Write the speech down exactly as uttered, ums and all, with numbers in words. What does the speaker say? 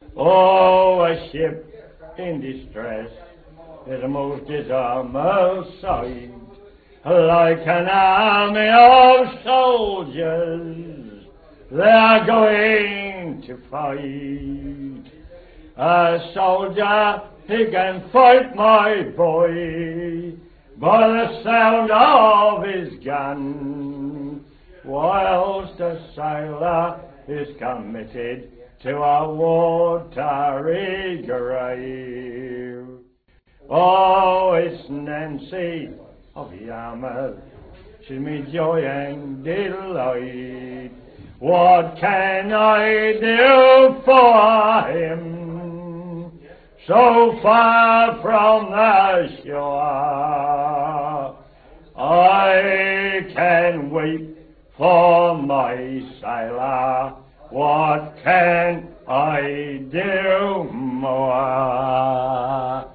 Oh, a ship in distress is a most dismal sight, like an army of soldiers, they are going to fight. A soldier, he can fight, my boy, by the sound of his gun, whilst a sailor is committed to a watery grave. Oh, it's Nancy of Yarmouth, she's me joy and delight. What can I do for him, so far from the shore? I can weep for my sailor, what can I do